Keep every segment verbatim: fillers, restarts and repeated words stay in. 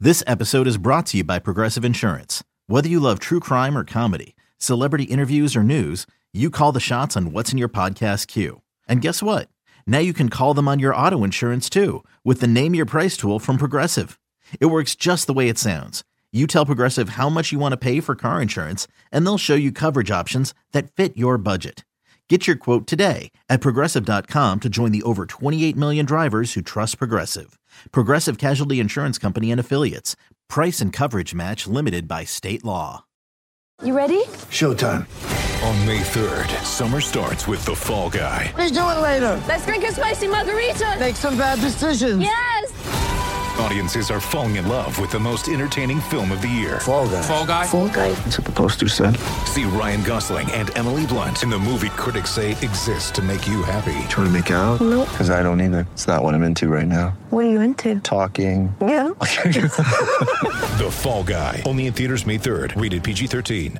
This episode is brought to you by Progressive Insurance. Whether you love true crime or comedy, celebrity interviews or news, you call the shots on what's in your podcast queue. And guess what? Now you can call them on your auto insurance too with the Name Your Price tool from Progressive. It works just the way it sounds. You tell Progressive how much you want to pay for car insurance, and they'll show you coverage options that fit your budget. Get your quote today at Progressive dot com to join the over twenty-eight million drivers who trust Progressive. Progressive Casualty Insurance Company and Affiliates. Price and coverage match limited by state law. You ready? Showtime. On May third, summer starts with The Fall Guy. Let's do it later. Let's drink a spicy margarita. Make some bad decisions. Yes. Audiences are falling in love with the most entertaining film of the year. Fall Guy. Fall Guy? Fall guy. That's what the poster said. See Ryan Gosling and Emily Blunt in the movie critics say exists to make you happy. Trying to make it out? Nope. Because I don't either. It's not what I'm into right now. What are you into? Talking. Yeah. The Fall Guy. Only in theaters May third. Rated P G thirteen.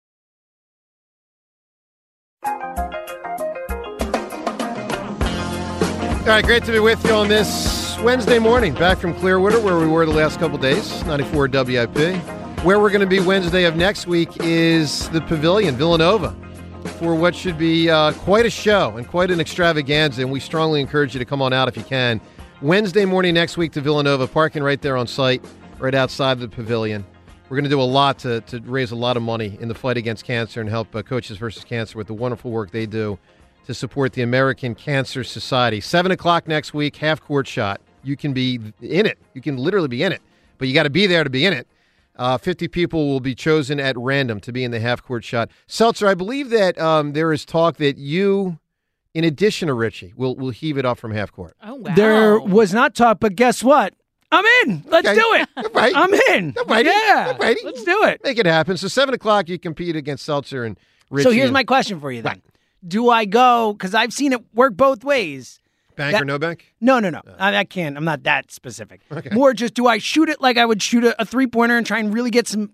All right, great to be with you on this Wednesday morning, back from Clearwater, where we were the last couple days, ninety-four W I P. Where we're going to be Wednesday of next week is the Pavilion, Villanova, for what should be uh, quite a show and quite an extravaganza, and we strongly encourage you to come on out if you can. Wednesday morning next week to Villanova, parking right there on site, right outside the Pavilion. We're going to do a lot to, to raise a lot of money in the fight against cancer and help uh, Coaches versus Cancer with the wonderful work they do to support the American Cancer Society. Seven o'clock next week, half-court shot. You can be in it. You can literally be in it. But you got to be there to be in it. Uh, fifty people will be chosen at random to be in the half-court shot. Seltzer, I believe that um, there is talk that you, in addition to Richie, will will heave it up from half-court. Oh, wow. There was not talk, but guess what? I'm in. Let's Okay. do it. All right. I'm in. All righty. Yeah. All righty. Let's do it. Make it happen. So seven o'clock, you compete against Seltzer and Richie. So here's and my question for you then. Right. Do I go, because I've seen it work both ways. Bank that- or no bank? No, no, no. I, I can't. I'm not that specific. Okay. More just, do I shoot it like I would shoot a, a three-pointer and try and really get some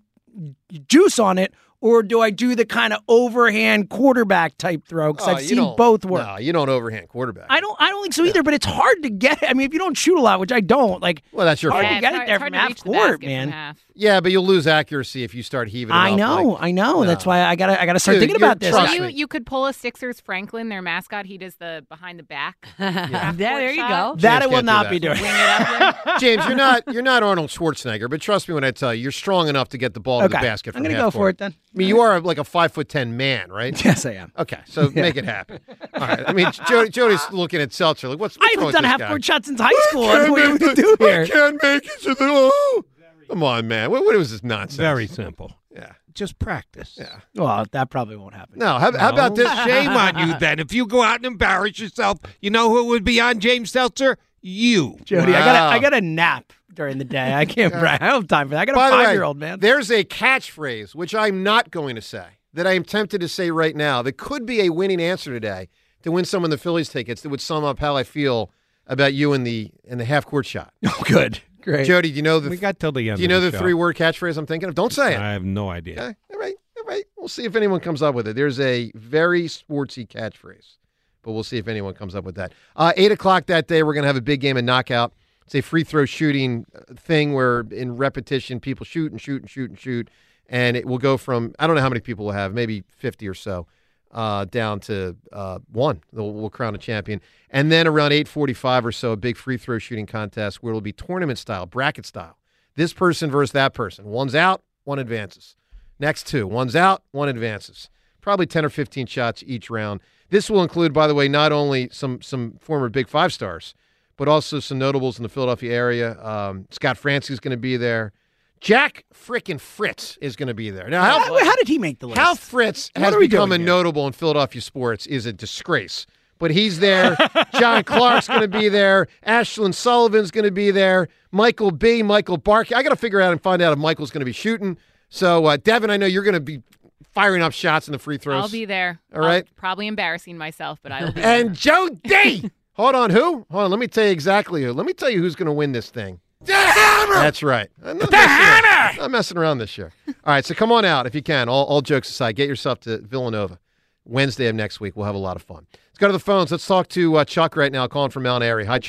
juice on it, or do I do the kind of overhand quarterback type throw? Because Oh, I've you seen don't- both work. No, you don't overhand quarterback. I don't. I don't think so either. But it's hard to get. I mean, if you don't shoot a lot, which I don't, like, Well, that's your hard fault. to Yeah, get it's it hard- there it's from hard to half reach the court, basket man. from half. Yeah, but you'll lose accuracy if you start heaving it I up. know, like- I know. No. That's why I gotta, I gotta start Dude, thinking you're- about this. trust You, me. you could pull a Sixers Franklin, their mascot. He does the behind the back. Yeah, there you go. That I James will can't do not that. be doing. Wing it up. James, you're not you're not Arnold Schwarzenegger, but trust me when I tell you, you're strong enough to get the ball to the Okay, basket from I'm gonna half go for court. it then. I mean, you are like a five foot ten man, right? Yes, I am. Okay, so make it happen. All right. I mean, Jody, Jody's looking at Seltzer like, what's, what's I wrong haven't with done this half guy? court shots since high school. I don't know what you want me to do here. I can't make it to the. Oh. Come on, man. What, what was this nonsense? Very simple. Yeah. Just practice. Yeah. Well, that probably won't happen. No. How, how about this? Shame on you then. If you go out and embarrass yourself, you know who would be on James Seltzer? You. Jody, I Wow. got I got a nap during the day. I can't. I don't have time for that. I got By a the way, five-year-old man. There's a catchphrase which I'm not going to say that I am tempted to say right now that could be a winning answer today to win some of the Phillies tickets that would sum up how I feel about you in the in the half court shot. Oh, good, great. Jody, do you know the We got till the end do you know of the, the, show. three word catchphrase I'm thinking of? Don't say it. I have no idea. Okay. All right. All right. We'll see if anyone comes up with it. There's a very sportsy catchphrase, but we'll see if anyone comes up with that. Uh, eight o'clock that day, we're going to have a big game of knockout. It's a free throw shooting thing where in repetition, people shoot and shoot and shoot and shoot. And it will go from, I don't know how many people we'll have, maybe fifty or so, uh, down to uh, one. We'll, we'll crown a champion. And then around eight forty-five or so, a big free throw shooting contest where it'll be tournament style, bracket style. This person versus that person. One's out, one advances. Next two. One's out, one advances. Probably ten or fifteen shots each round. This will include, by the way, not only some some former Big Five stars, but also some notables in the Philadelphia area. Um, Scott Francis is going to be there. Jack frickin' Fritz is going to be there. Now, how, How, how did he make the list? how Fritz What has are we become a doing here? notable in Philadelphia sports is a disgrace. But he's there. John Clark's going to be there. Ashlyn Sullivan's going to be there. Michael B., Michael Barkey. I got to figure out and find out if Michael's going to be shooting. So, uh, Devin, I know you're going to be firing up shots in the free throws. I'll be there. All right. I'll, probably embarrassing myself, but I will be there. And Joe D. Hold on, who? Hold on, let me tell you exactly who. Let me tell you who's going to win this thing. The Hammer! That's right. I'm not The messing around. Hammer! I'm not messing around this year. All right, so come on out if you can. All, all jokes aside, get yourself to Villanova. Wednesday of next week, we'll have a lot of fun. Let's go to the phones. Let's talk to uh, Chuck right now, calling from Mount Airy. Hi, Chuck.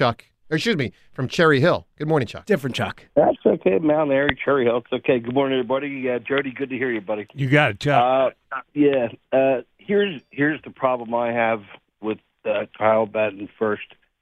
Or excuse me, from Cherry Hill. Good morning, Chuck. Different Chuck. That's okay, Mount Airy, Cherry Hill. It's okay. Good morning, everybody. Uh, Jody, good to hear you, buddy. You got it, Chuck. Uh, yeah. Uh, here's here's the problem I have with uh, Kyle batting first.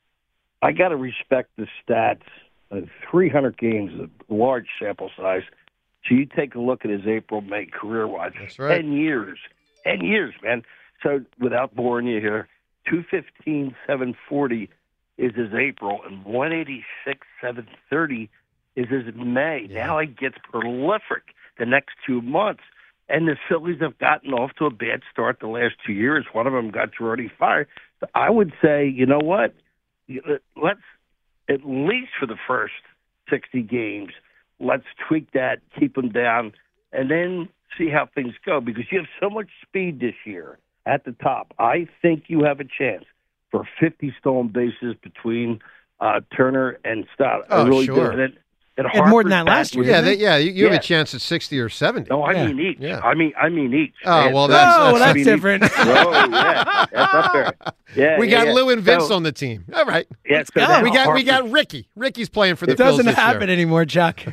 I got to respect the stats. Uh, three hundred games, a large sample size. So you take a look at his April, May career watch. That's right. Ten years. Ten years, man. So without boring you here, two fifteen, seven forty is his April, and one eighty-six, seven thirty is his May. Yeah. Now he gets prolific the next two months. And the Phillies have gotten off to a bad start the last two years. One of them got Girardi fired. So I would say, you know what? Let's, at least for the first sixty games, let's tweak that, keep them down, and then see how things go. Because you have so much speed this year at the top. I think you have a chance for fifty stolen bases between uh, Turner and Stott. Oh, I really sure. do. And, and And more than that last year. Yeah, they, yeah, you, you Yeah. have a chance at sixty or seventy. No, I Yeah. mean each. Yeah. I mean, I mean each. Oh, And well, so- that's- Oh, well, that's- that's I mean, different. each- Oh, yeah, that's up there. Yeah, We yeah, got yeah. Lou and Vince So- on the team. All right. Yeah, so go. now We got we Harper- got Ricky. Ricky's playing for the It doesn't Phils this happen year. anymore, Chuck.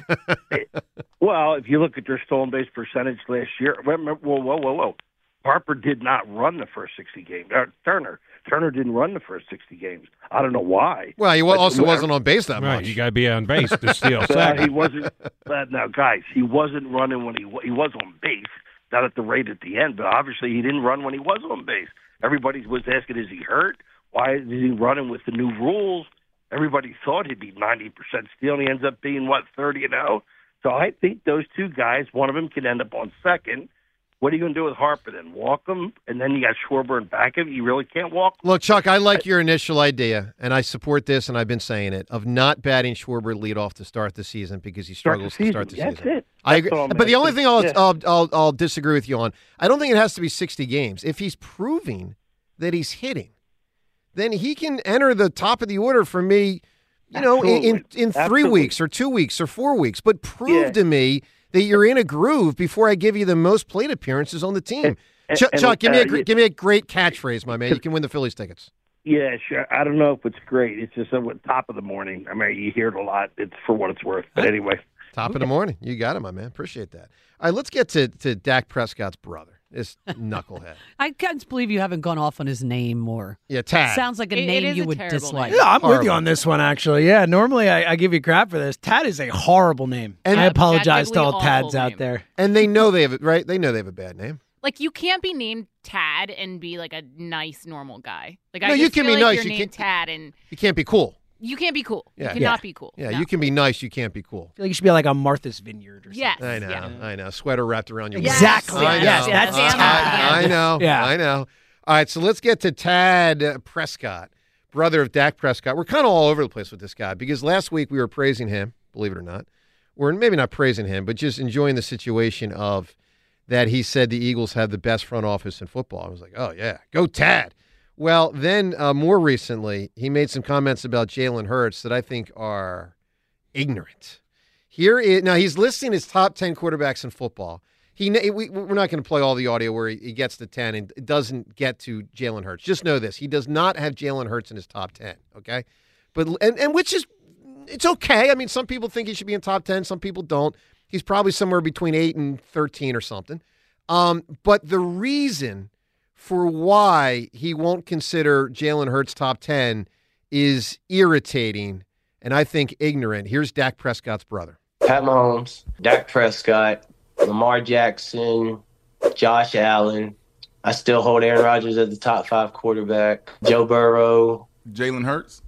Well, if you look at their stolen base percentage last year, remember, whoa, whoa, whoa, whoa. Harper did not run the first sixty games. Uh, Turner. Turner didn't run the first sixty games. I don't know why. Well, he But also where- wasn't on base that Right, much. you got to be on base to steal Well, he second. wasn't. Uh, now, guys, he wasn't running when he wa- he was on base. Not at the rate at the end, but obviously he didn't run when he was on base. Everybody was asking, "Is he hurt? Why is he running with the new rules?" Everybody thought he'd be ninety percent steal, and he ends up being what thirty and zero. So I think those two guys, one of them can end up on second. What are you going to do with Harper then? Walk him, and then you got Schwarber and back him. You really can't walk him. Look, Chuck, I like your initial idea, and I support this, and I've been saying it, of not batting Schwarber lead off to start the season because he Start the struggles to start the season. That's season. it. I That's agree. all I'm But the only asking. thing I'll, Yeah. I'll, I'll, I'll disagree with you on, I don't think it has to be sixty games. If he's proving that he's hitting, then he can enter the top of the order for me, you know, in, in, in three Absolutely. weeks or two weeks or four weeks. But prove Yeah. to me that you're in a groove before I give you the most plate appearances on the team. And- and- Chuck, and, Chuck, give me a uh, gr- yeah. give me a great catchphrase, my man. You can win the Phillies tickets. Yeah, sure. I don't know if it's great. It's just at the top of the morning. I mean, you hear it a lot. It's for what it's worth. But anyway. Top of the morning. You got it, my man. Appreciate that. All right, let's get to, to Dak Prescott's brother, this knucklehead. I can't believe you haven't gone off on his name more. Yeah, Tad. Sounds like a It- it name is you a would terrible dislike. name. Yeah, I'm with Horrible. you on this one, actually. Yeah, normally I, I give you crap for this. Tad is a horrible name. And- I apologize to all Objectively Tads awful out name. there. And they know they have it, right? They know they have a bad name. Like, you can't be named Tad and be like a nice, normal guy. Like, No, I you just can feel be like nice. You're You named can't- Tad, and You can't be cool. you can't be cool. Yeah. You cannot Yeah. be cool. Yeah, No. you can be nice. You can't be cool. I feel like you should be like a Martha's Vineyard or something. Yes. I know. Yeah. I know. Sweater wrapped around your Yes. waist. Exactly. I know. Yes, that's I, Tad. I, I know. Yeah. I know. All right, so let's get to Tad Prescott, brother of Dak Prescott. We're kind of all over the place with this guy because last week we were praising him, believe it or not. We're maybe not praising him, but just enjoying the situation of that he said the Eagles have the best front office in football. I was like, oh, yeah, go Tad. Well, then uh, more recently, he made some comments about Jalen Hurts that I think are ignorant. Here is now he's listing his top ten quarterbacks in football. He we, we're not going to play all the audio where he, he gets to ten and doesn't get to Jalen Hurts. Just know this: he does not have Jalen Hurts in his top ten. Okay, but and and which is it's okay. I mean, some people think he should be in top ten, some people don't. He's probably somewhere between eight and thirteen or something. Um, but the reason for why he won't consider Jalen Hurts top ten is irritating and I think ignorant. Here's Dak Prescott's brother. Pat Mahomes, Dak Prescott, Lamar Jackson, Josh Allen. I still hold Aaron Rodgers as the top five quarterback. Joe Burrow. Jalen Hurts?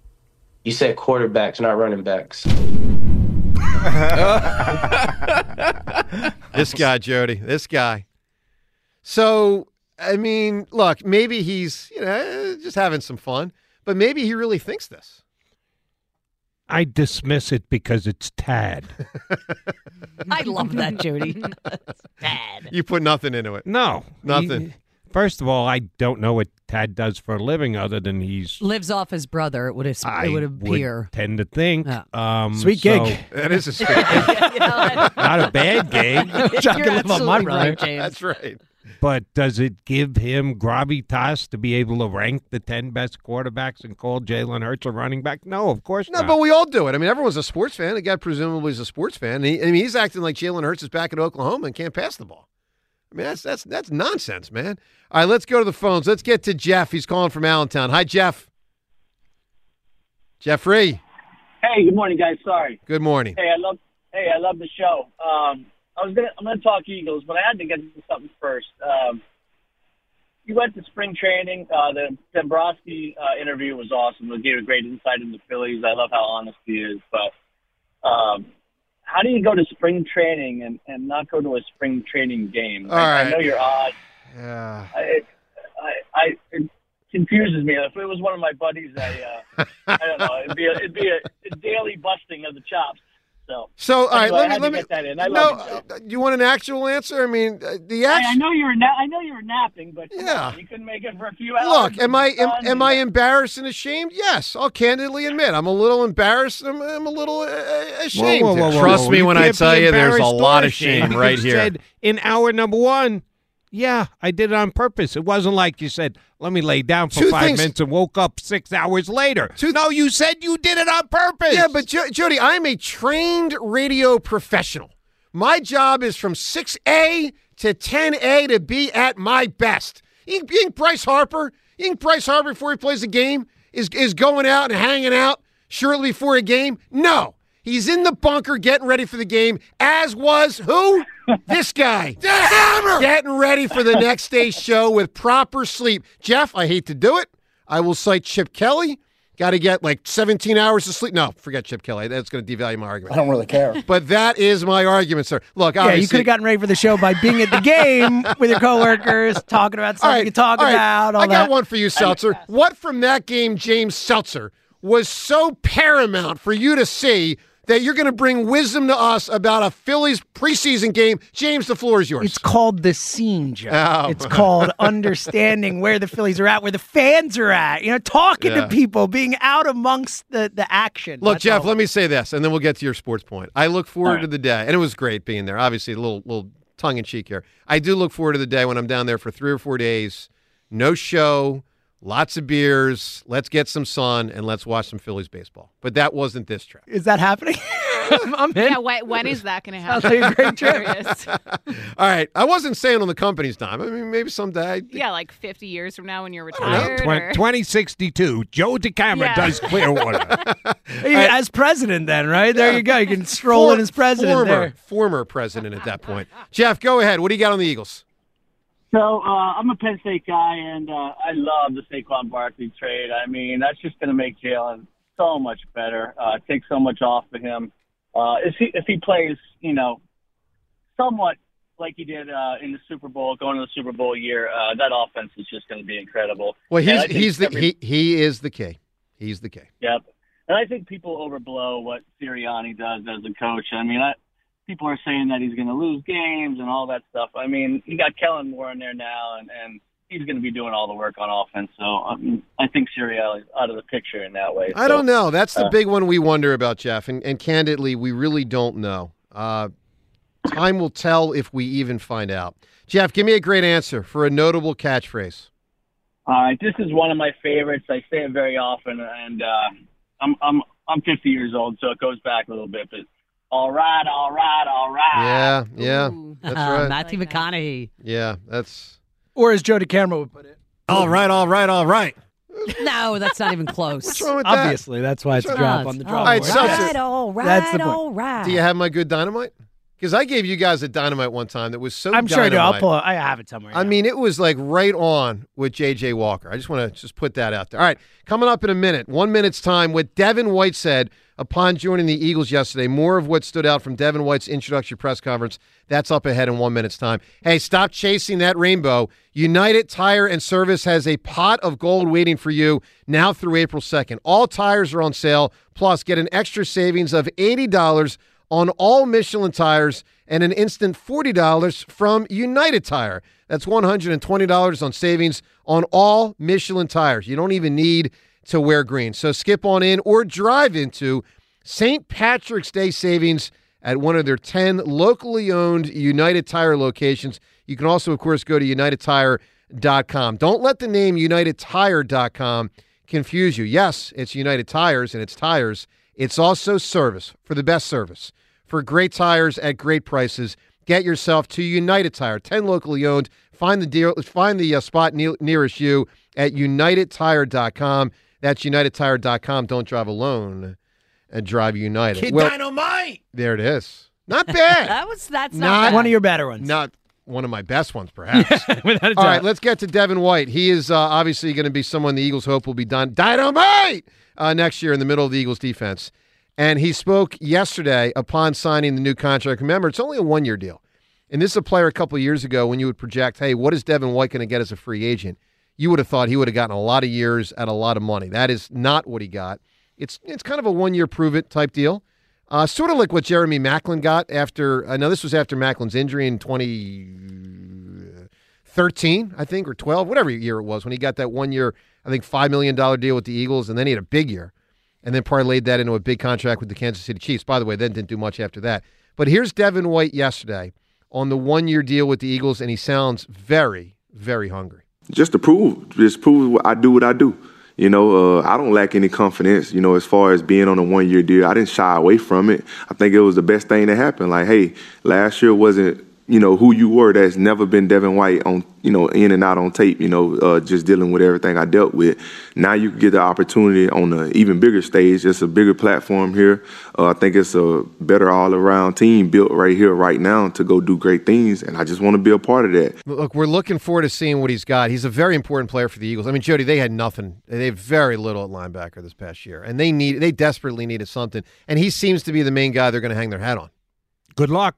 You said quarterbacks, not running backs. This guy, Jody, this guy. So, I mean, look, maybe he's, you know, just having some fun, but maybe he really thinks this. I dismiss it because it's Tad. I love that, Jody. Tad. You put nothing into it. No. Nothing. He- first of all, I don't know what Tad does for a living other than he's... Lives off his brother, it would, it I would appear. would tend to think. Yeah. Um, Sweet so- gig. That is a sweet gig. Not a bad gig. Chuck You're can live on my absolutely brother. right, James. That's right. But does it give him gravitas to be able to rank the ten best quarterbacks and call Jalen Hurts a running back? No, of course No, not. but we all do it. I mean, everyone's a sports fan. The guy presumably is a sports fan. He, I mean, he's acting like Jalen Hurts is back at Oklahoma and can't pass the ball. I mean, that's that's that's nonsense, man. All right, let's go to the phones. Let's get to Jeff. He's calling from Allentown. Hi, Jeff. Jeffrey. Hey, good morning, guys. Sorry. Good morning. Hey, I love. Hey, I love the show. Um, I was gonna. I'm gonna talk Eagles, but I had to get to something first. Um, you went to spring training. Uh, the Dombrowski uh, interview was awesome. It gave a great insight into the Phillies. I love how honest he is. But um, how do you go to spring training and, and not go to a spring training game? All I, right. I know you're odd. Yeah. I, I, I, it confuses me. If it was one of my buddies, I, uh, I don't know. It'd be a, it'd be a, a daily busting of the chops. So, So, all right, anyway, I let me had let to me. get that in. I no, love you, Joe. uh, you want an actual answer? I mean, uh, the I, I actual. know you were na- I know you were napping, but come Yeah. on, you couldn't make it for a few hours. Look, am I am, Done. am I embarrassed and ashamed? Yes, I'll candidly admit I'm a little embarrassed. I'm, I'm a little uh, ashamed. Whoa, whoa, whoa, Trust whoa. me You when I can't tell be you, there's a embarrassed lot or of shame ashamed. right You here. said in hour number one, yeah, I did it on purpose. It wasn't like you said, let me lay down for Two five things- minutes and woke up six hours later. Two- no, you said you did it on purpose. Yeah, but Jo- Jody, I'm a trained radio professional. My job is from six A to ten A to be at my best. You think, you think Bryce Harper, you think Bryce Harper before he plays a game is, is going out and hanging out shortly before a game? No. He's in the bunker getting ready for the game, as was who? This guy. The Hammer! Getting ready for the next day's show with proper sleep. Jeff, I hate to do it. I will cite Chip Kelly. Got to get like seventeen hours of sleep. No, forget Chip Kelly. That's going to devalue my argument. I don't really care. But that is my argument, sir. Look, Yeah, you obviously- could have gotten ready for the show by being at the game with your coworkers, talking about All something right, you talk all right. about. All I got that. one for you, Seltzer. What from that game, James Seltzer, was so paramount for you to see that you're going to bring wisdom to us about a Phillies preseason game? James, the floor is yours. It's called the scene, Joe. Oh. It's called understanding where the Phillies are at, where the fans are at. You know, talking Yeah. to people, being out amongst the, the action. Look, That's Jeff, all. let me say this, and then we'll get to your sports point. I look forward All right. to the day, and it was great being there. Obviously, a little little tongue-in-cheek here. I do look forward to the day when I'm down there for three or four days, no show, lots of beers, let's get some sun, and let's watch some Phillies baseball. But that wasn't this trip. Is that happening? I'm I'm in. Yeah, when, when is that going to Sounds happen? like a great I'm trip. curious. All right, I wasn't saying on the company's dime. I mean, maybe someday. Yeah, like fifty years from now when you're don't know. retired. or- twenty sixty-two, Joe DeCamera Yeah. does Clearwater. You- As president, then, right? There you go. You can stroll in as president former, there. Former president at that point. Jeff, go ahead. What do you got on the Eagles? So uh, I'm a Penn State guy, and uh, I love the Saquon Barkley trade. I mean, that's just going to make Jalen so much better. Uh, take so much off of him. Uh, if he if he plays, you know, somewhat like he did uh, in the Super Bowl, going to the Super Bowl year, uh, that offense is just going to be incredible. Well, And I he's think he's the every- he he is the key. He's the key. Yep. And I think people overblow what Sirianni does as a coach. I mean, I, people are saying that he's going to lose games and all that stuff. I mean, you got Kellen Moore in there now, and, and he's going to be doing all the work on offense. So um, I think Sirianni is out of the picture in that way. I So, don't know. That's the uh, big one we wonder about, Jeff. And, and candidly, we really don't know. Uh, time will tell if we even find out. Jeff, give me a great answer for a notable catchphrase. All right, this is one of my favorites. I say it very often, and uh, I'm I'm I'm fifty years old, so it goes back a little bit. But all right, all right, all right. Yeah, yeah. Ooh. That's Uh, right. Matthew Like that. McConaughey. Yeah, that's. Or as Joe DeCamera would put it. All right, all right, all right. No, that's not even close. What's wrong with that? Obviously, that's why it's a Sure. drop on the Oh, drop. All right, board. so- right, all right, That's the point. all right. Do you have my good dynamite? Because I gave you guys a dynamite one time that was so I'm sure I do. dynamite. I'll pull it. I have it somewhere. I now. mean, it was like right on with J J Walker. I just want to just put that out there. All right, coming up in a minute, one minute's time, what Devin White said upon joining the Eagles yesterday. More of what stood out from Devin White's introductory press conference. That's up ahead in one minute's time. Hey, stop chasing that rainbow. United Tire and Service has a pot of gold waiting for you now through April second. All tires are on sale. Plus, get an extra savings of eighty dollars on all Michelin tires and an instant forty dollars from United Tire. That's one hundred twenty dollars on savings on all Michelin tires. You don't even need to wear green. So skip on in or drive into Saint Patrick's Day savings at one of their ten locally owned United Tire locations. You can also, of course, go to united tire dot com. Don't let the name united tire dot com confuse you. Yes, it's United Tires and it's tires. It's also service for the best service. For great tires at great prices, get yourself to United Tire, ten locally owned. Find the deal, find the uh, spot ne- nearest you at united tire dot com. That's united tire dot com. Don't drive alone and drive United. Kid well, Dynamite. There it is. Not bad. that was that's not, Not bad. One of your better ones. Not one of my best ones, perhaps. Without a doubt. All right, let's get to Devin White. He is uh, obviously going to be someone the Eagles hope will be done dynamite uh, next year in the middle of the Eagles defense. And he spoke yesterday upon signing the new contract. Remember, it's only a one-year deal. And this is a player a couple of years ago when you would project, hey, what is Devin White going to get as a free agent? You would have thought he would have gotten a lot of years at a lot of money. That is not what he got. It's it's kind of a one-year prove-it type deal. Uh, sort of like what Jeremy Maclin got after, I know this was after Macklin's injury in twenty thirteen, I think, or twelve, whatever year it was, when he got that one-year, I think, five million dollars deal with the Eagles, and then he had a big year, and then parlayed that into a big contract with the Kansas City Chiefs. By the way, then didn't do much after that. But here's Devin White yesterday on the one-year deal with the Eagles, and he sounds very, very hungry. Just to prove, just prove what I do what I do. You know, uh, I don't lack any confidence, you know, as far as being on a one-year deal. I didn't shy away from it. I think it was the best thing that happened. Like, hey, last year wasn't, you know, who you were. That's never been Devin White on, you know, in and out on tape, you know, uh, just dealing with everything I dealt with. Now you can get the opportunity on an even bigger stage. It's a bigger platform here. Uh, I think it's a better all-around team built right here, right now to go do great things, and I just want to be a part of that. Look, we're looking forward to seeing what he's got. He's a very important player for the Eagles. I mean, Jody, they had nothing. They had very little at linebacker this past year, and they need they desperately needed something, and he seems to be the main guy they're going to hang their hat on. Good luck.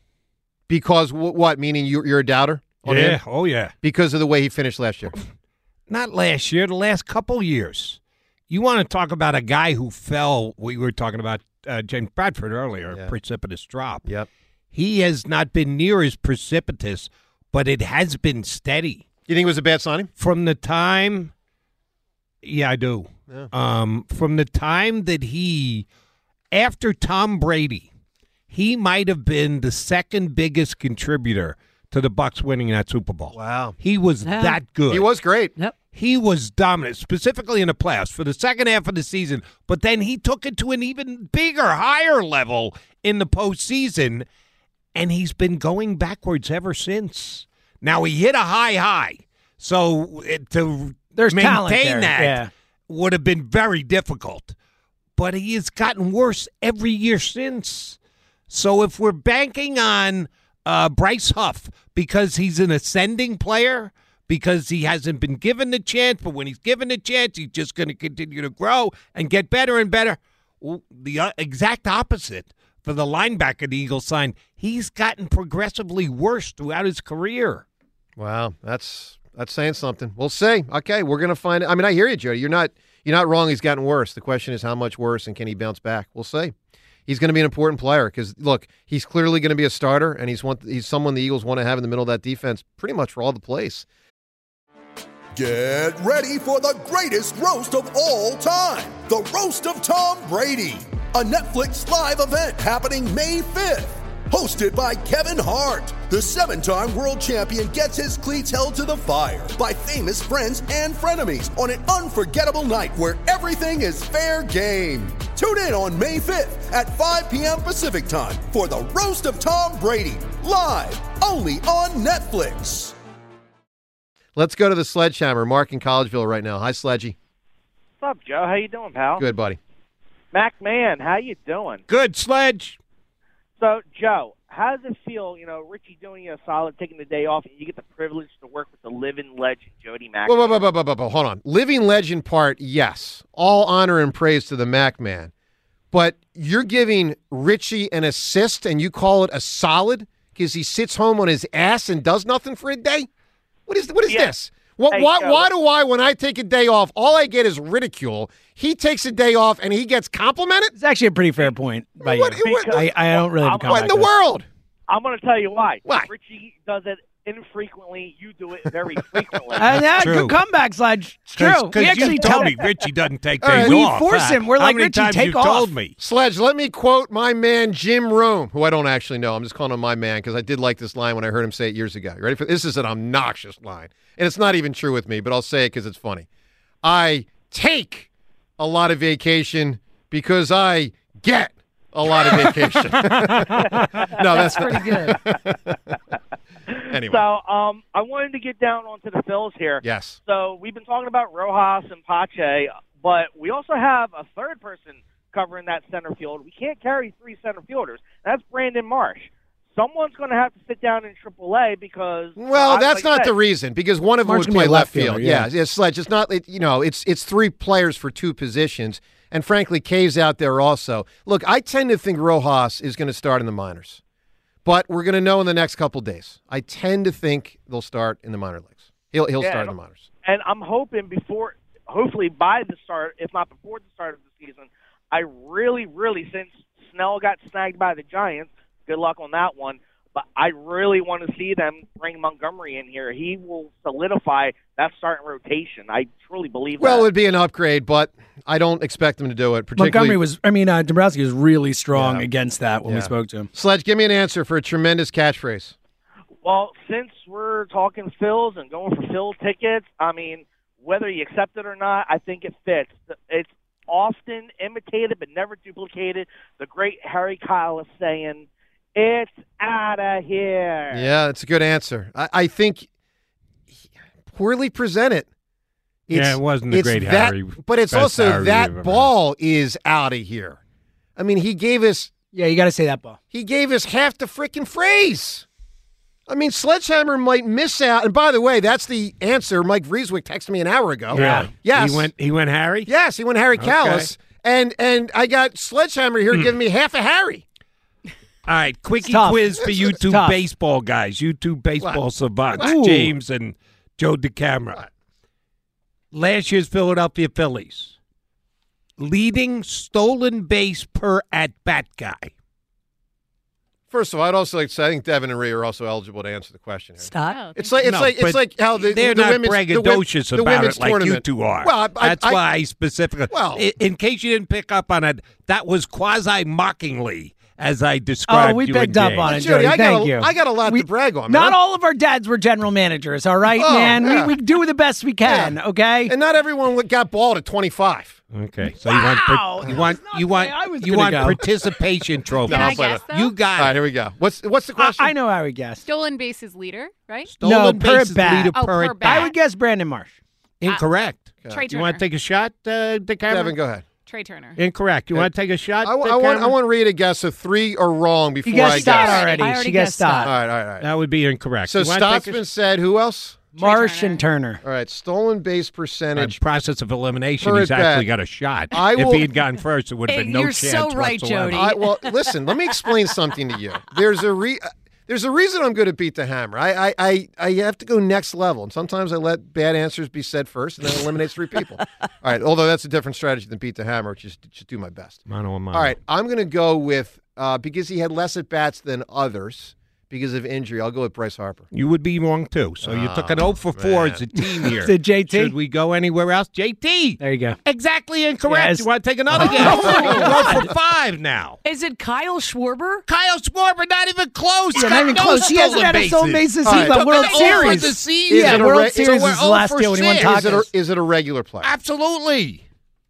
Because w- what? Meaning you're, you're a doubter on Yeah. him? Oh, yeah. Because of the way he finished last year. Not last year, the last couple years. You want to talk about a guy who fell, we were talking about uh, James Bradford earlier, Yeah. precipitous drop. Yep. He has not been near as precipitous, but it has been steady. You think it was a bad signing? From the time, yeah, I do. Yeah. Um, from the time that he, after Tom Brady, he might have been the second biggest contributor to the Bucs winning that Super Bowl. Wow. He was Yeah. that good. He was great. Yep. He was dominant, specifically in the playoffs for the second half of the season. But then he took it to an even bigger, higher level in the postseason, and he's been going backwards ever since. Now, he hit a high high, so it, to There's maintain talent there, that yeah. would have been very difficult. But he has gotten worse every year since. So if we're banking on uh, Bryce Huff because he's an ascending player, because he hasn't been given the chance, but when he's given the chance, he's just going to continue to grow and get better and better. Well, the uh, exact opposite for the linebacker the Eagles signed. He's gotten progressively worse throughout his career. Wow, that's that's saying something. We'll see. Okay, we're gonna find. I mean, I hear you, Jody. You're not you're not wrong. He's gotten worse. The question is how much worse, and can he bounce back? We'll see. He's going to be an important player because look, he's clearly going to be a starter, and he's one, he's someone the Eagles want to have in the middle of that defense, pretty much for all the plays. Get ready for the greatest roast of all time, the Roast of Tom Brady, a Netflix live event happening May fifth. Hosted by Kevin Hart, the seven-time world champion gets his cleats held to the fire by famous friends and frenemies on an unforgettable night where everything is fair game. Tune in on May fifth at five p.m. Pacific time for the Roast of Tom Brady, live only on Netflix. Let's go to the Sledgehammer. Mark in Collegeville right now. Hi, Sledgy. What's up, Joe? How you doing, pal? Good, buddy. Mac Man, how you doing? Good, Sledge. So, Joe, how does it feel, you know, Richie doing you a solid, taking the day off, and you get the privilege to work with the living legend, Jody Mac? Whoa, whoa, whoa, whoa, whoa, whoa, whoa, hold on. Living legend part, yes. All honor and praise to the Mac Man. But you're giving Richie an assist, and you call it a solid because he sits home on his ass and does nothing for a day? What is what is Yeah. this? What, Hey, why, Joe. why do I, when I take a day off, all I get is ridicule? He takes a day off and he gets complimented? It's actually a pretty fair point by What- you. what- I, I don't really have a I'm- What in comment the on that. world? I'm going to tell you why. Why? Richie does it infrequently. You do it very frequently. And yeah, good comeback, Sledge. It's true. Because We actually you told told me Richie doesn't take All right. days We off. force huh? him. We're How like, many Richie, times take you off. told me? Sledge, let me quote my man Jim Rome, who I don't actually know. I'm just calling him my man because I did like this line when I heard him say it years ago. You ready for this? This is an obnoxious line, and it's not even true with me, but I'll say it because it's funny. I take a lot of vacation because I get a lot of vacation. No, that's, That's pretty good. Anyway. So um, I wanted to get down onto the Phils here. Yes. So we've been talking about Rojas and Pache, but we also have a third person covering that center field. We can't carry three center fielders. That's Brandon Marsh. Someone's going to have to sit down in triple A because Well, I- that's like I not said, the reason because one of them Mark's would gonna be play a left left field. fielder, Yeah, yeah. it's Sledge. It's not. It, you know, it's it's three players for two positions, and frankly, K's out there also. Look, I tend to think Rojas is going to start in the minors, but we're going to know in the next couple days. I tend to think they'll start in the minor leagues. He'll he'll Yeah, start in and- the minors. And I'm hoping before, hopefully by the start, if not before the start of the season, I really, really, since Snell got snagged by the Giants, good luck on that one. But I really want to see them bring Montgomery in here. He will solidify that starting rotation. I truly believe Well, it that. would be an upgrade, but I don't expect them to do it. Particularly, Montgomery was, I mean, uh, Dombrowski was really strong Yeah. against that when Yeah. we spoke to him. Sledge. Give me an answer for a tremendous catchphrase. Well, since we're talking Phils and going for Phil tickets, I mean, whether you accept it or not, I think it fits. It's often imitated but never duplicated. The great Harry Kyle is saying, "It's out of here." Yeah, that's a good answer. I, I think poorly presented. Yeah, it wasn't the it's great that, Harry. but it's best also Harry that we've ever ball is out of here. I mean, he gave us Yeah, you got to say that ball. he gave us half the freaking phrase. I mean, Sledgehammer might miss out. And by the way, that's the answer. Mike Vrieswick texted me an hour ago. Really? Yes. He went. He went Harry. Yes, he went Harry Okay. Callis. And and I got Sledgehammer here giving me half a Harry. All right, quickie tough. quiz for you It's two tough. baseball guys, you two baseball What? savants, What? James and Joe DeCamera. What? Last year's Philadelphia Phillies, leading stolen base per at-bat guy. First of all, I'd also like to say I think Devin and Rhea are also eligible to answer the question here. Stop. Oh, It's like it's No, like it's but like how the they're the not women's the, wom- braggadocious the about women's it like tournament. you two are. Well, I, That's I, why I specifically. Well- in, in case you didn't pick up on it, that was quasi mockingly as I described. Oh, we you picked and up James. on it, Jody, Jody. I got Thank a, you. I got a lot We- to brag on. Not man. all of our dads were general managers, all right, Oh, man? yeah. We, we do the best we can, Yeah. okay? and not everyone got balled at twenty-five. Okay, so Wow, you want that you was want not you the want way I was you gonna want go. participation trophies. Can No, I I'll play guess, that. though? You got All right, it. here we go. What's what's the question? I, I know how we guessed. Stolen bases leader, right? Stolen No, per bases bat. leader Oh, per per at bat. I would guess Brandon Marsh. Incorrect. Trey You want Turner. to take a shot, uh, DeCamera? Devin, go ahead. Trey Turner. Incorrect. You want to take a shot? I, w- I want I DeCamera? want Rhea to guess so three are wrong before You I guessed Stott guess. already. I already She guessed guessed Stott. All right, all right, all right. That would be incorrect. So You wanna Stott's take a been said. Who else? Marsh Turner. and Turner. All right, stolen base Uh, percentage. process of elimination, Per he's at actually bat. got a shot. I if will- he had gotten first, it would have Hey, been no you're chance so right, whatsoever. Jody. I, well, listen. Let me explain something to you. There's a re. There's a reason I'm good at Beat the Hammer. I, I, I, I have to go next level, and sometimes I let bad answers be said first, and then it eliminates three people. All right, although that's a different strategy than Beat the Hammer, which is just do my best. Mano a mano. All right, I'm going to go with uh, because he had less at bats than others because of injury. I'll go with Bryce Harper. You would be wrong, too. So you took an Oh, oh for four man. as a team here. Is it J T? Should we go anywhere else? J T. There you go. Exactly incorrect. Yes. You want to take another Oh, guess? my You're God. one for five now. Is it Kyle Schwarber? Kyle Schwarber, not even close. Yeah, Got not even no close. He hasn't stolen had a stolen bases. bases All since right. the World Took an oh for Series. the season. Is Yeah, it a World re- Series so is we're the last oh for year when he won six. Is it, a, Tigers. is it a regular player? Absolutely.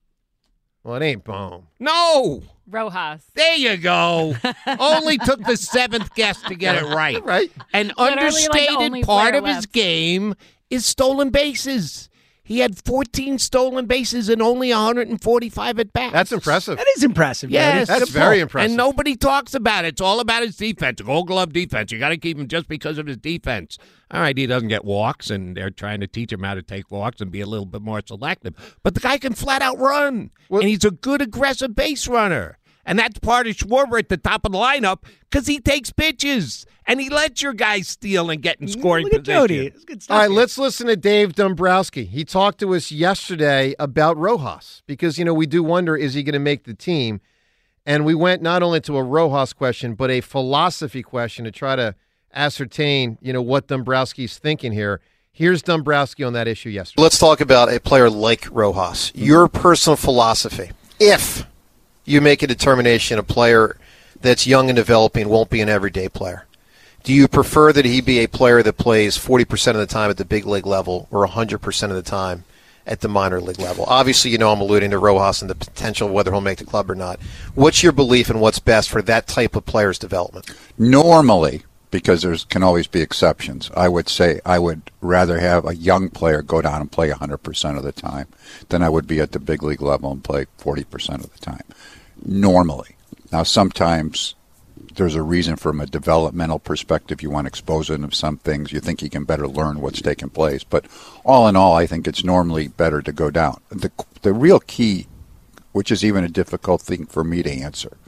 Well, it ain't Bohm. No. Rojas. There you go. Only took the seventh guess to get it right. Right. An Literally, like, the understated only part player of his left. game is stolen bases. He had fourteen stolen bases and only one hundred forty-five at bats. That's impressive. That is impressive. Yes, That's simple. very impressive. And nobody talks about it. It's all about his defense. Gold glove defense. You got to keep him just because of his defense. All right, he doesn't get walks, and they're trying to teach him how to take walks and be a little bit more selective. But the guy can flat out run, Well- and he's a good aggressive base runner. And that's part of Schwarber at the top of the lineup because he takes pitches and he lets your guys steal and get in scoring Look at position. Jody. It's good stuff. All right, here. let's listen to Dave Dombrowski. He talked to us yesterday about Rojas because, you know, we do wonder, is he going to make the team? And we went not only to a Rojas question, but a philosophy question to try to ascertain, you know, what Dombrowski's thinking here. Here's Dombrowski on that issue yesterday. Let's talk about a player like Rojas. Your personal philosophy. If you make a determination a player that's young and developing won't be an everyday player, do you prefer that he be a player that plays forty percent of the time at the big league level or one hundred percent of the time at the minor league level? Obviously, you know I'm alluding to Rojas and the potential of whether he'll make the club or not. What's your belief in what's best for that type of player's development? Normally, because there can always be exceptions, I would say I would rather have a young player go down and play one hundred percent of the time than I would be at the big league level and play forty percent of the time. Normally. Now, sometimes there's a reason from a developmental perspective. You want to expose him to some things. You think he can better learn what's taking place. But all in all, I think it's normally better to go down. The, the real key, which is even a difficult thing for me to answer,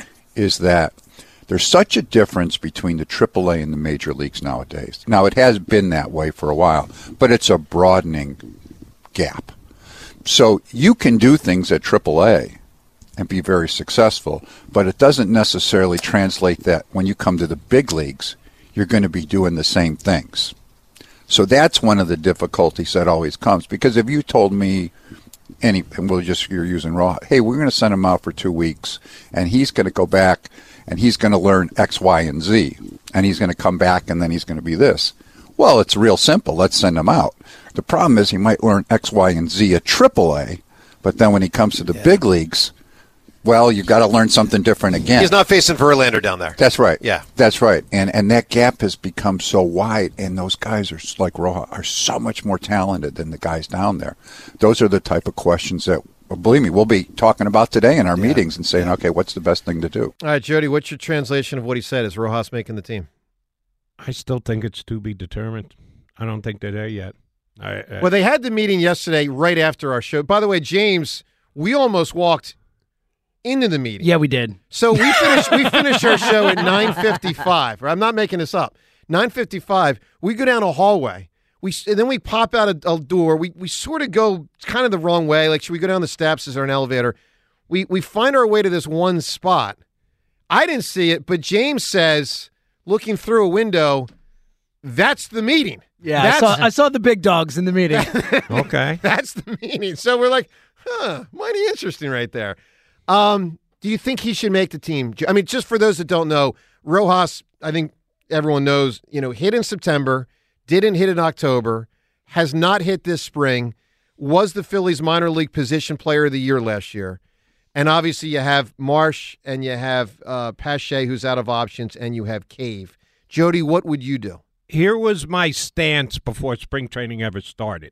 is that there's such a difference between the triple A and the major leagues nowadays. Now, it has been that way for a while, but it's a broadening gap. So you can do things at triple A and be very successful, but it doesn't necessarily translate that when you come to the big leagues, you're going to be doing the same things. So that's one of the difficulties that always comes, because if you told me, any, and we'll just, you're using raw, hey, we're going to send him out for two weeks, and he's going to go back, and he's going to learn X, Y, and Z, and he's going to come back, and then he's going to be this. Well, it's real simple. Let's send him out. The problem is he might learn X, Y, and Z at triple A, but then when he comes to the yeah. big leagues, well, you've got to learn something different again. He's not facing Verlander down there. That's right. Yeah. That's right. And and that gap has become so wide, and those guys are like Rojas are so much more talented than the guys down there. Those are the type of questions that, well, believe me, we'll be talking about today in our yeah. meetings and saying, okay, what's the best thing to do? All right, Jody, what's your translation of what he said? Is Rojas making the team? I still think it's to be determined. I don't think they're there yet. I, I, well, they had the meeting yesterday right after our show. By the way, James, we almost walked into the meeting. Yeah, we did. So we finished we finished our show at nine fifty-five. I'm not making this up. nine fifty-five, we go down a hallway. We and then we pop out a, a door. We we sort of go kind of the wrong way. Like, should we go down the steps? Is there an elevator? We we find our way to this one spot. I didn't see it, but James says, looking through a window, that's the meeting. Yeah, that's, I saw I saw the big dogs in the meeting. Okay. That's the meeting. So we're like, huh, mighty interesting right there. Um, do you think he should make the team? I mean, just for those that don't know, Rojas, I think everyone knows, you know, hit in September, didn't hit in October, has not hit this spring, was the Phillies minor league position player of the year last year. And obviously you have Marsh and you have uh, Pache, who's out of options, and you have Cave. Jody, what would you do? Here was my stance before spring training ever started.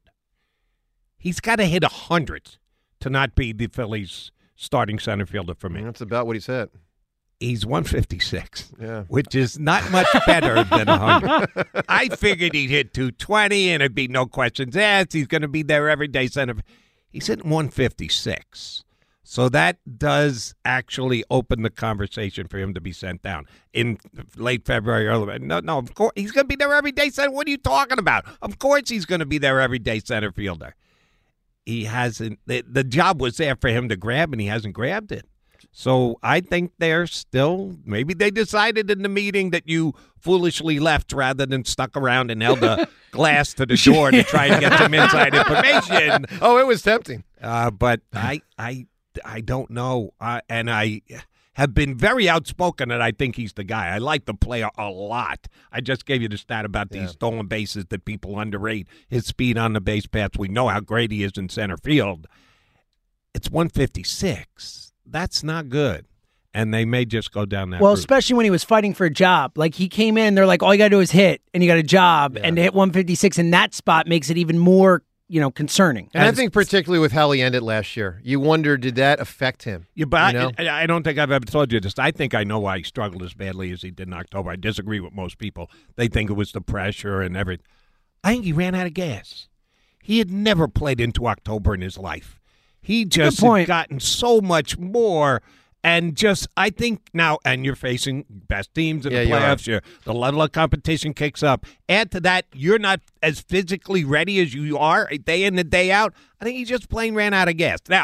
He's got to hit one hundred to not be the Phillies' starting center fielder for me. That's about what he said. He's one fifty-six, yeah, which is not much better than one hundred. I figured he'd hit two twenty and it'd be no questions asked. He's going to be there every day center. He's hitting one fifty-six. So that does actually open the conversation for him to be sent down in late February. Early. No, no, of course. He's going to be there every day center. What are you talking about? Of course he's going to be there every day center fielder. He hasn't, the, the job was there for him to grab, and he hasn't grabbed it. So I think they're still, maybe they decided in the meeting that you foolishly left rather than stuck around and held a glass to the door to try and get some inside information. Oh, it was tempting. Uh, but I, I, I don't know. Uh, and I have been very outspoken that I think he's the guy. I like the player a lot. I just gave you the stat about these yeah. stolen bases that people underrate. His speed on the base paths. We know how great he is in center field. It's one fifty-six. That's not good. And they may just go down that Well, route. especially when he was fighting for a job. Like, he came in, they're like, all you got to do is hit, and you got a job. Yeah. And to hit one fifty-six in that spot makes it even more, you know, concerning. And As, I think particularly with how he ended last year, you wonder, did that affect him? Yeah, but you know? I, I don't think I've ever told you this. I think I know why he struggled as badly as he did in October. I disagree with most people. They think it was the pressure and everything. I think he ran out of gas. He had never played into October in his life. He just had gotten so much more. And just, I think now, and you're facing best teams in yeah, the playoffs. You're, the level of competition kicks up. Add to that, you're not as physically ready as you are day in and day out. I think he just plain ran out of gas. Now,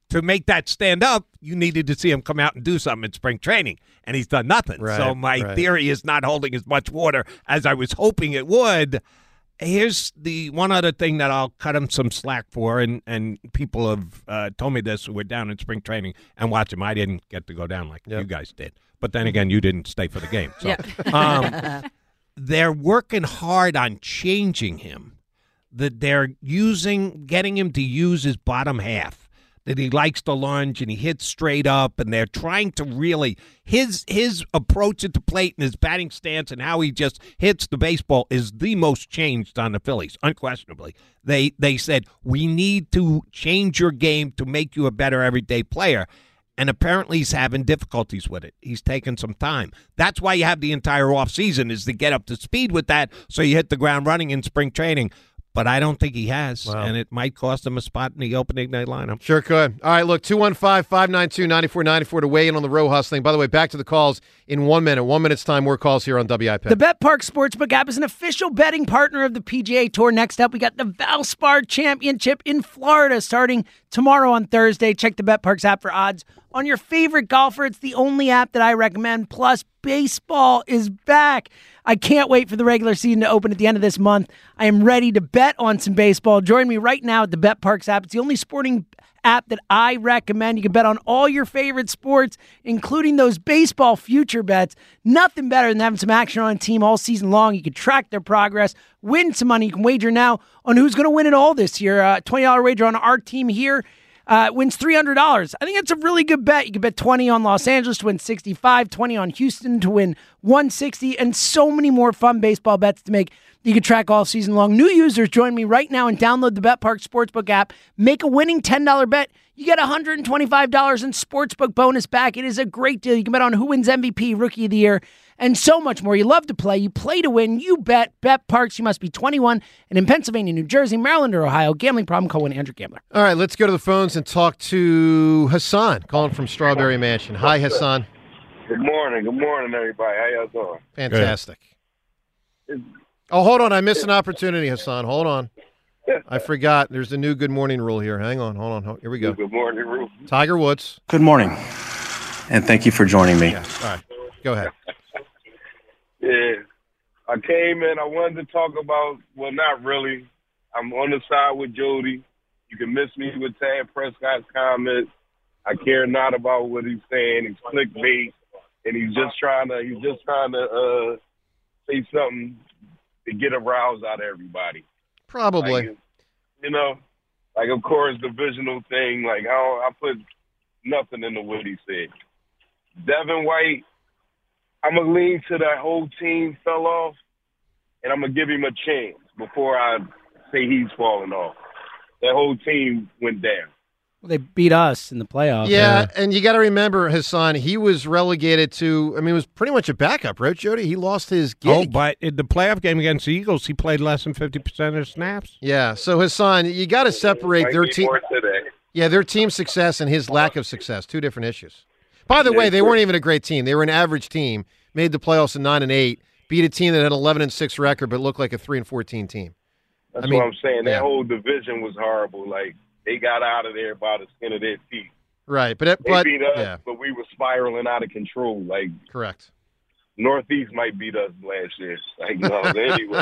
to make that stand up, you needed to see him come out and do something in spring training, and he's done nothing. Right, so my right. theory is not holding as much water as I was hoping it would. Here's the one other thing that I'll cut him some slack for, and, and people have uh, told me this who were down in spring training and watch him. I didn't get to go down like Yep. you guys did. But then again, you didn't stay for the game. So Yeah. um, they're working hard on changing him. That they're using, getting him to use his bottom half. That he likes to lunge and he hits straight up, and they're trying to really his his approach at the plate and his batting stance and how he just hits the baseball is the most changed on the Phillies, unquestionably. They they said we need to change your game to make you a better everyday player. And apparently he's having difficulties with it. He's taking some time. That's why you have the entire offseason is to get up to speed with that so you hit the ground running in spring training. But I don't think he has, Wow. and it might cost him a spot in the opening night lineup. Sure could. All right, look, two one five, five nine two, nine four nine four to weigh in on the Rojas thing. By the way, back to the calls in one minute. One minute's time, more calls here on W I P. The BetPark Sportsbook app is an official betting partner of the P G A Tour. Next up, we got the Valspar Championship in Florida starting tomorrow on Thursday. Check the BetParks app for odds on your favorite golfer. It's the only app that I recommend. Plus, baseball is back. I can't wait for the regular season to open at the end of this month. I am ready to bet on some baseball. Join me right now at the BetParks app. It's the only sporting app that I recommend. You can bet on all your favorite sports, including those baseball future bets. Nothing better than having some action on a team all season long. You can track their progress, win some money. You can wager now on who's going to win it all this year. Uh, twenty dollars wager on our team here. Uh, wins three hundred dollars. I think that's a really good bet. You can bet twenty on Los Angeles to win sixty-five, twenty on Houston to win one sixty, and so many more fun baseball bets to make. You can track all season long. New users, join me right now and download the BetPark Sportsbook app. Make a winning ten dollars bet. You get one hundred twenty-five dollars in Sportsbook bonus back. It is a great deal. You can bet on who wins M V P, Rookie of the Year, and so much more. You love to play. You play to win. You bet. BetParks. You must be twenty-one and in Pennsylvania, New Jersey, Maryland, or Ohio. Gambling problem, call one eight hundred gambler. All right, let's go to the phones and talk to Hassan, calling from Strawberry Mansion. Hi, Hassan. Good morning. Good morning, everybody. How y'all doing? Fantastic. Oh, hold on. I missed an opportunity, Hassan. Hold on. I forgot. There's a new good morning rule here. Hang on. Hold on. Hold- Here we go. Good morning, Ruth. Tiger Woods. Good morning, and thank you for joining me. Yeah. All right. Go ahead. Yeah. I came in. I wanted to talk about, well, not really. I'm on the side with Jody. You can miss me with Tad Prescott's comments. I care not about what he's saying. He's clickbait, and he's just trying to. He's just trying to uh, say something to get a rouse out of everybody. Probably. Like, you know, like, of course, divisional thing. Like, I, don't, I put nothing into what he said. Devin White, I'm going to lean to that whole team fell off, and I'm going to give him a chance before I say he's falling off. That whole team went down. Well, they beat us in the playoffs. Yeah, and you got to remember, Hassan, he was relegated to, I mean, it was pretty much a backup, right, Jody? He lost his gig. Oh, but in the playoff game against the Eagles, he played less than fifty percent of his snaps. Yeah, so Hassan, you got to separate Might their be team. more today. Yeah, their team success and his lack of success, two different issues. By the way, they weren't even a great team. They were an average team, made the playoffs in nine and eight, beat a team that had an eleven and six record but looked like a three and fourteen team. That's I mean, what I'm saying. That yeah. whole division was horrible. Like, they got out of there by the skin of their teeth. Right, but it, They but beat us, yeah, but we were spiraling out of control. Like, correct. Northeast might beat us last year. Like, no, anyway.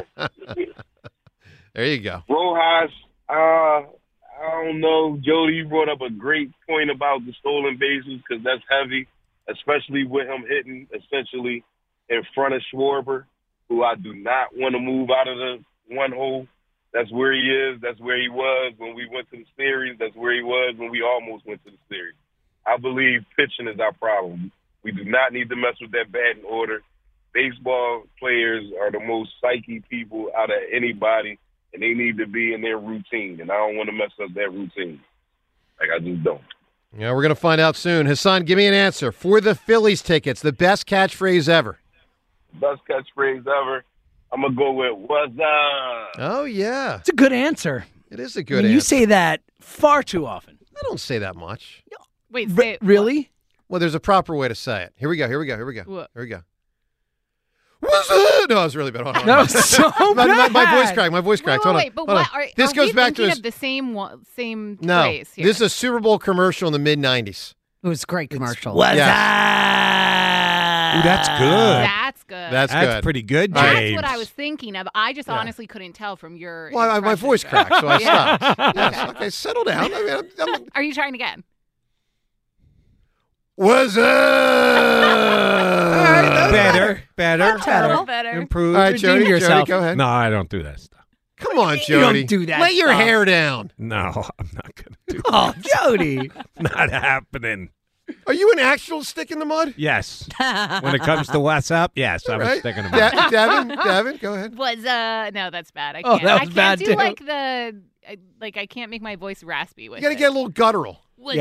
There you go. Rojas, uh, I don't know. Jody, you brought up a great point about the stolen bases because that's heavy, especially with him hitting essentially in front of Schwarber, who I do not want to move out of the one hole. That's where he is. That's where he was when we went to the series. That's where he was when we almost went to the series. I believe pitching is our problem. We do not need to mess with that batting order. Baseball players are the most psyche people out of anybody, and they need to be in their routine, and I don't want to mess up that routine. Like, I just don't. Yeah, we're going to find out soon. Hassan, give me an answer. For the Phillies tickets, the best catchphrase ever. Best catchphrase ever. I'm going to go with, what's up? Oh, yeah. It's a good answer. It is a I good mean, answer. you say that far too often. I don't say that much. Wait, R- say really? Well, there's a proper way to say it. Here we go, here we go, here we go. What? Here we go. What's up? No, it was really bad. Hold on. That was so my, my, my voice bad. cracked. My voice cracked. Wait, Hold on. wait, but Hold what on. are, this are goes we back to thinking his, of the same one, same no. phrase here? This is a Super Bowl commercial in the mid nineties. It was a great commercial. What's Yes. that? Ooh, that's good. That's good. That's, That's good. pretty good, That's James. what I was thinking of. I just Yeah. honestly couldn't tell from your. Well, I, my impression. voice cracked, so I Yeah. stopped. Yes. Okay. Okay, settle down. I mean, I'm, I'm, Are you trying again? What's up? Better, better, terrible. Better. improved. All right, Jody, Redeem Jody, yourself. go ahead. No, I don't do that stuff. Come on, You don't Jody. do that Let your stuff. hair down. No, I'm not going to do Oh, Jody. Not happening. Are you an actual stick in the mud? Yes. When it comes to WhatsApp, yes, I was Right. sticking them. Da- Devin, Devin, go ahead. Was uh no, that's bad. I Oh, can't. that I was can't bad, do too. like the I, like I can't make my voice raspy with You got to it. get a little guttural. What's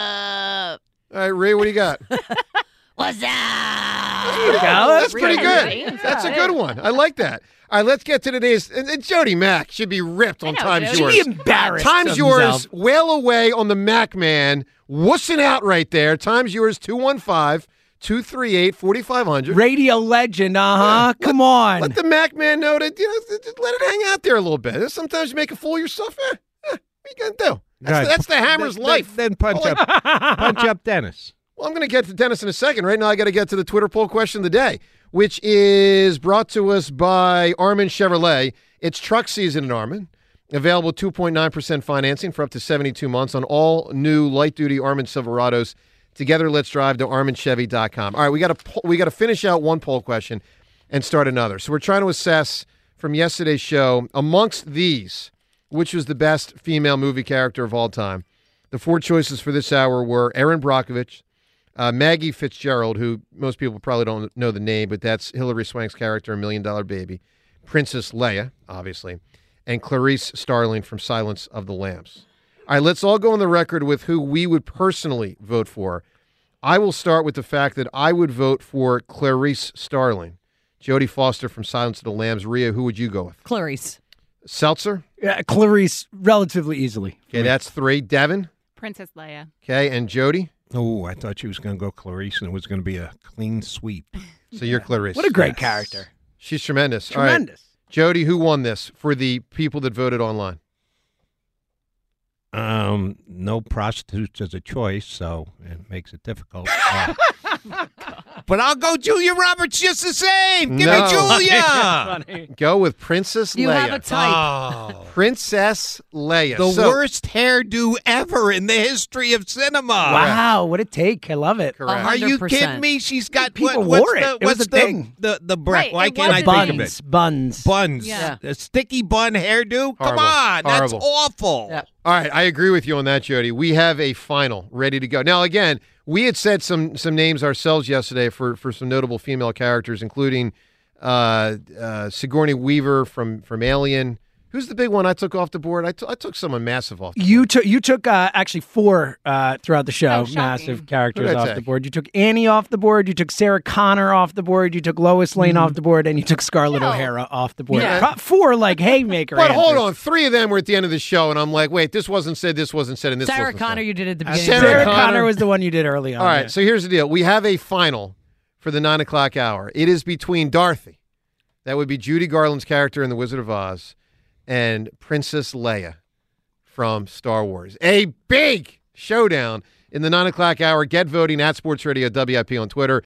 Yeah. up? All right, Ray, what do you got? What's up? There you go. That's Really pretty good. good. That's a good one. I like that. All right, let's get to today's. And, and Jody Mack should be ripped on know, Times Jody. Yours. Should be embarrassed Times of Yours, himself. whale away on the Mac Man, wussing out right there. Times Yours, two one five, two three eight, four five zero zero. Radio legend, uh-huh. Come on. Let the Mac Man know that, you know, just let it hang out there a little bit. Sometimes you make a fool of yourself. Eh, eh, what are you going to do? That's, Right. the, that's the Hammer's Then- life. Then punch Oh, up, punch up Dennis. Well, I'm going to get to Dennis in a second. Right now, I got to get to the Twitter poll question of the day, which is brought to us by Armin Chevrolet. It's truck season in Armin. Available two point nine percent financing for up to seventy-two months on all new light-duty Armin Silverados. Together, let's drive to armin chevy dot com. All right, we got to we got to finish out one poll question and start another. So we're trying to assess from yesterday's show, amongst these, which was the best female movie character of all time. The four choices for this hour were Erin Brockovich, Uh, Maggie Fitzgerald, who most people probably don't know the name, but that's Hilary Swank's character in Million Dollar Baby, Princess Leia, obviously, and Clarice Starling from Silence of the Lambs. All right, let's all go on the record with who we would personally vote for. I will start with the fact that I would vote for Clarice Starling. Jodie Foster from Silence of the Lambs. Rhea, who would you go with? Clarice. Seltzer? Yeah, Clarice, relatively easily. Okay, that's three. Devin? Princess Leia. Okay, and Jody? Oh, I thought she was going to go Clarice, and it was going to be a clean sweep. So you're Clarice. What a great Yes. character. She's tremendous. All right. Tremendous. Jody, who won this for the people that voted online? Um, no prostitutes as a choice, so it makes it difficult. Uh, but I'll go Julia Roberts just the same. Give No. me Julia. Go with Princess You Leia. have a type. Oh, Princess Leia. the So- worst hairdo ever in the history of cinema. Wow, what a take. I love it. Correct. Are you one hundred kidding percent. me? She's got People what, what's wore it. the It was what's a the, thing. the the breath? Right, Why it can't I wasn't- think of Buns. it? Buns. Buns. Yeah. A sticky bun hairdo. Come Horrible. on, that's Horrible. awful. Yeah. All right, I agree with you on that, Jody. We have a final ready to go. Now, again, we had said some some names ourselves yesterday for, for some notable female characters, including uh, uh, Sigourney Weaver from, from Alien. Who's the big one I took off the board? I, t- I took someone massive off the You took you took uh, actually four uh, throughout the show, Oh, shocking. massive characters Who'd I off take? the board. You took Annie off the board. You took Sarah Connor off the board. You took Lois Lane off the board, and you took Scarlett No. O'Hara off the board. Yeah. Pro- Four like haymaker. But hold answers. on, three of them were at the end of the show, and I'm like, wait, this wasn't said, this wasn't said, and this Sarah wasn't Connor, said. you did at the Uh, beginning. Sarah Sarah Connor- Connor was the one you did early on. All right, yeah. so here's the deal. We have a final for the nine o'clock hour. It is between Dorothy, that would be Judy Garland's character in The Wizard of Oz, and Princess Leia from Star Wars. A big showdown in the nine o'clock hour. Get voting at Sports Radio W I P on Twitter.